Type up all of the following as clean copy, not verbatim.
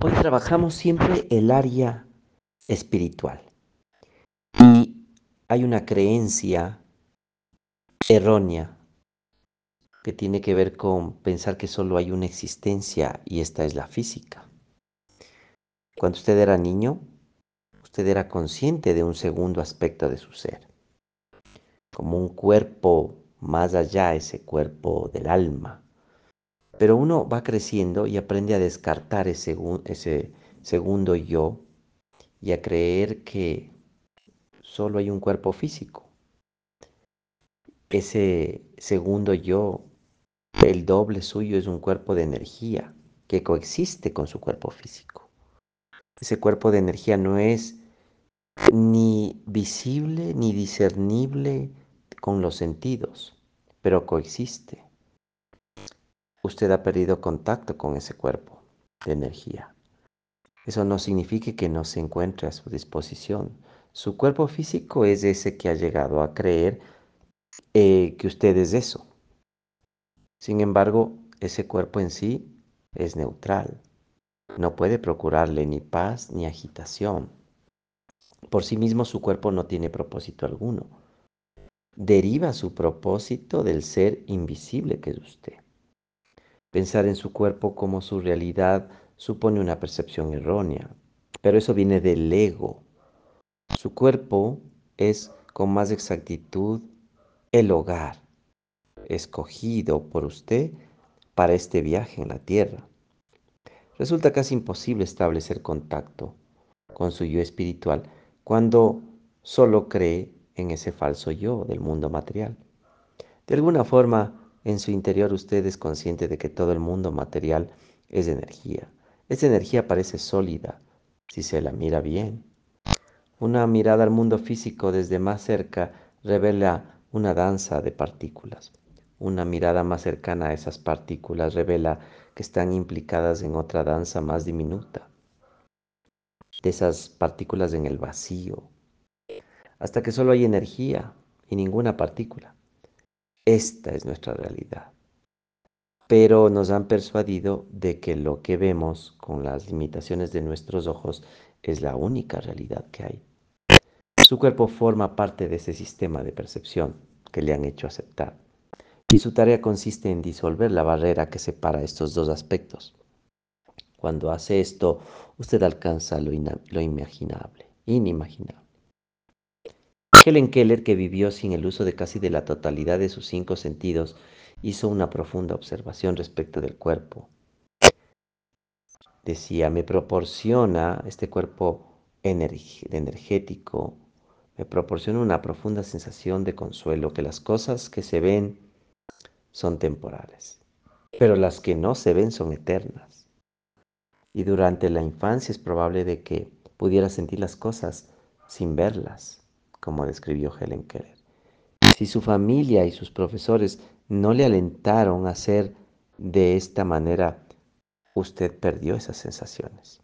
Hoy trabajamos siempre el área espiritual y hay una creencia errónea que tiene que ver con pensar que solo hay una existencia y esta es la física. Cuando usted era niño, usted era consciente de un segundo aspecto de su ser, como un cuerpo más allá, ese cuerpo del alma. Pero uno va creciendo y aprende a descartar ese segundo yo y a creer que solo hay un cuerpo físico. Ese segundo yo, el doble suyo, es un cuerpo de energía que coexiste con su cuerpo físico. Ese cuerpo de energía no es ni visible ni discernible con los sentidos, pero coexiste. Usted ha perdido contacto con ese cuerpo de energía. Eso no significa que no se encuentre a su disposición. Su cuerpo físico es ese que ha llegado a creer que usted es eso. Sin embargo, ese cuerpo en sí es neutral. No puede procurarle ni paz ni agitación. Por sí mismo su cuerpo no tiene propósito alguno. Deriva su propósito del ser invisible que es usted. Pensar en su cuerpo como su realidad supone una percepción errónea, pero eso viene del ego. Su cuerpo es, con más exactitud, el hogar escogido por usted para este viaje en la Tierra. Resulta casi imposible establecer contacto con su yo espiritual cuando solo cree en ese falso yo del mundo material. De alguna forma, en su interior usted es consciente de que todo el mundo material es energía. Esa energía parece sólida si se la mira bien. Una mirada al mundo físico desde más cerca revela una danza de partículas. Una mirada más cercana a esas partículas revela que están implicadas en otra danza más diminuta, de esas partículas en el vacío, hasta que solo hay energía y ninguna partícula. Esta es nuestra realidad. Pero nos han persuadido de que lo que vemos con las limitaciones de nuestros ojos es la única realidad que hay. Su cuerpo forma parte de ese sistema de percepción que le han hecho aceptar. Y su tarea consiste en disolver la barrera que separa estos dos aspectos. Cuando hace esto, usted alcanza lo inimaginable. Helen Keller, que vivió sin el uso de casi de la totalidad de sus 5 sentidos, hizo una profunda observación respecto del cuerpo. Decía, me proporciona este cuerpo energético, me proporciona una profunda sensación de consuelo, que las cosas que se ven son temporales, pero las que no se ven son eternas. Y durante la infancia es probable de que pudiera sentir las cosas sin verlas, como describió Helen Keller. Si su familia y sus profesores no le alentaron a hacer de esta manera, usted perdió esas sensaciones.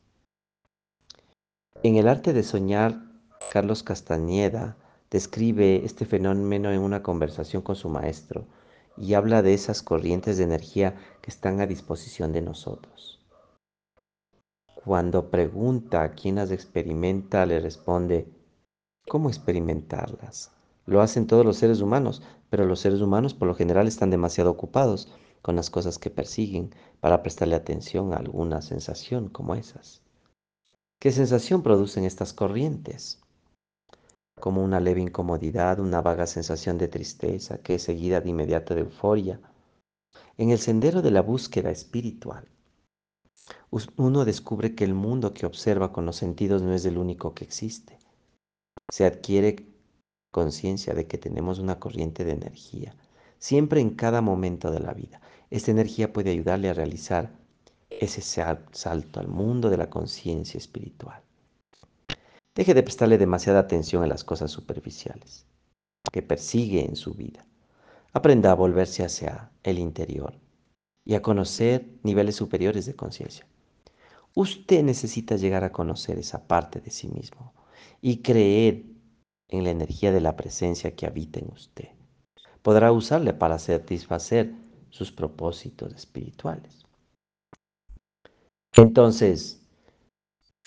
En el arte de soñar, Carlos Castañeda describe este fenómeno en una conversación con su maestro y habla de esas corrientes de energía que están a disposición de nosotros. Cuando pregunta a quién las experimenta, le responde, ¿cómo experimentarlas? Lo hacen todos los seres humanos, pero los seres humanos por lo general están demasiado ocupados con las cosas que persiguen para prestarle atención a alguna sensación como esas. ¿Qué sensación producen estas corrientes? Como una leve incomodidad, una vaga sensación de tristeza que es seguida de inmediato de euforia. En el sendero de la búsqueda espiritual, uno descubre que el mundo que observa con los sentidos no es el único que existe. Se adquiere conciencia de que tenemos una corriente de energía, siempre en cada momento de la vida. Esta energía puede ayudarle a realizar ese salto al mundo de la conciencia espiritual. Deje de prestarle demasiada atención a las cosas superficiales que persigue en su vida. Aprenda a volverse hacia el interior y a conocer niveles superiores de conciencia. Usted necesita llegar a conocer esa parte de sí mismo y creer en la energía de la presencia que habita en usted. Podrá usarle para satisfacer sus propósitos espirituales. Entonces,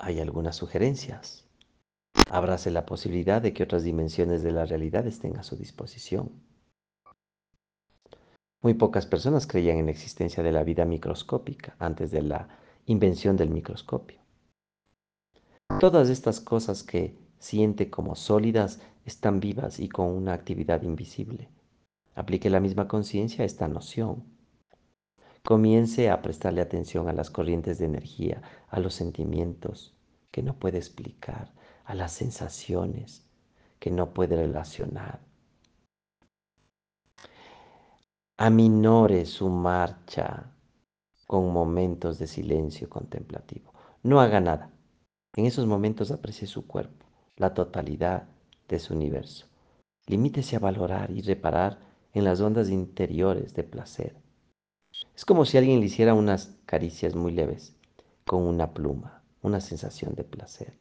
hay algunas sugerencias. Abrace la posibilidad de que otras dimensiones de la realidad estén a su disposición. Muy pocas personas creían en la existencia de la vida microscópica antes de la invención del microscopio. Todas estas cosas que siente como sólidas están vivas y con una actividad invisible. Aplique la misma conciencia a esta noción. Comience a prestarle atención a las corrientes de energía, a los sentimientos que no puede explicar, a las sensaciones que no puede relacionar. Aminore su marcha con momentos de silencio contemplativo. No haga nada. En esos momentos aprecie su cuerpo, la totalidad de su universo. Limítese a valorar y reparar en las ondas interiores de placer. Es como si alguien le hiciera unas caricias muy leves con una pluma, una sensación de placer.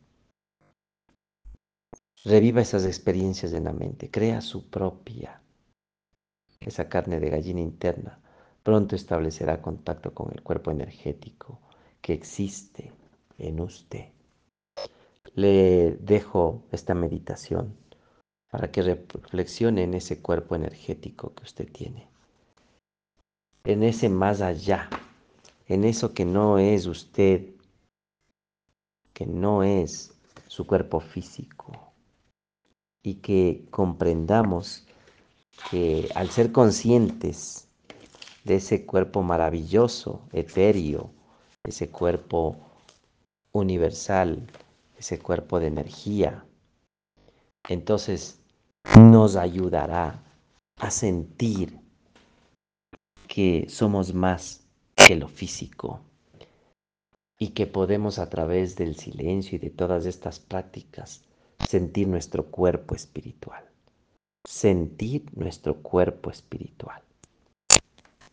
Reviva esas experiencias en la mente, crea su propia. Esa carne de gallina interna pronto establecerá contacto con el cuerpo energético que existe en usted. Le dejo esta meditación para que reflexione en ese cuerpo energético que usted tiene, en ese más allá, en eso que no es usted, que no es su cuerpo físico, y que comprendamos que al ser conscientes de ese cuerpo maravilloso, etéreo, ese cuerpo universal, ese cuerpo de energía, entonces nos ayudará a sentir que somos más que lo físico y que podemos a través del silencio y de todas estas prácticas sentir nuestro cuerpo espiritual, sentir nuestro cuerpo espiritual.